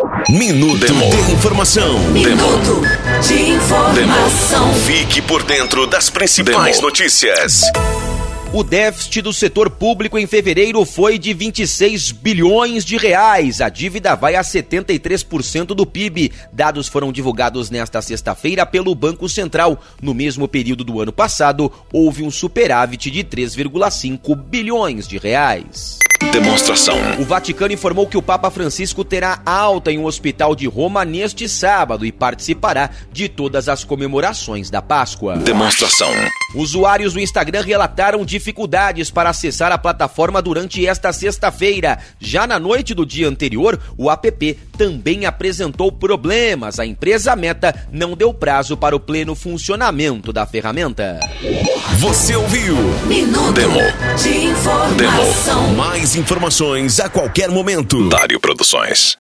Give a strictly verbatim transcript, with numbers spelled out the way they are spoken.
Minuto Demo. de informação. Minuto Demo. de informação. Demo. Fique por dentro das principais Demo. notícias. O déficit do setor público em fevereiro foi de vinte e seis bilhões de reais. A dívida vai a setenta e três por cento do P I B. Dados foram divulgados nesta sexta-feira pelo Banco Central. No mesmo período do ano passado, houve um superávit de três vírgula cinco bilhões de reais. Demonstração. O Vaticano informou que o Papa Francisco terá alta em um hospital de Roma neste sábado e participará de todas as comemorações da Páscoa. Demonstração. Usuários do Instagram relataram dificuldades para acessar a plataforma durante esta sexta-feira. Já na noite do dia anterior, o app também apresentou problemas. A empresa Meta não deu prazo para o pleno funcionamento da ferramenta. Você ouviu Minuto Demo. de informação. Demo. Mais informações a qualquer momento. Dário Produções.